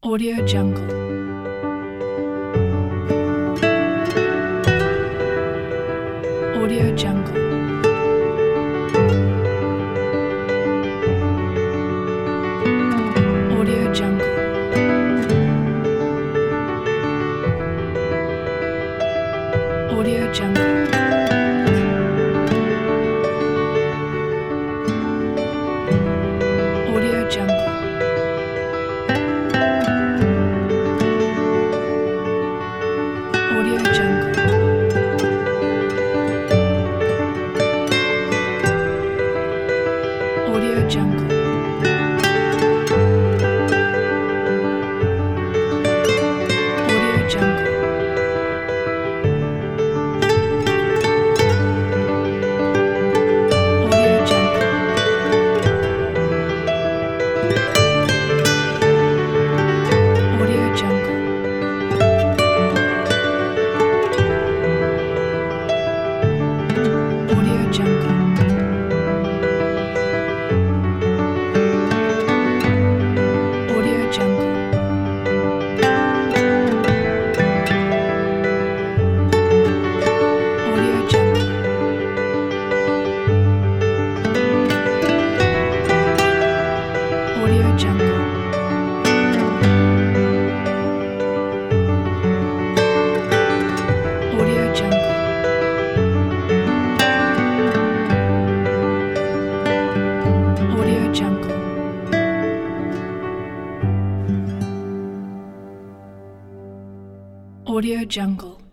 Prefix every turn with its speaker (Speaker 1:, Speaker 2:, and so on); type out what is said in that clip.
Speaker 1: Audio Jungle. Audio Jungle. Audio Jungle. Audio Jungle. Audio Jungle. Audio Jungle. Audio Jungle. Audio Jungle. Audio Jungle. Audio Jungle. Audio Jungle. Audio Jungle. Audio Jungle. Audio Jungle. Audio Jungle. Audio Jungle. Audio Jungle.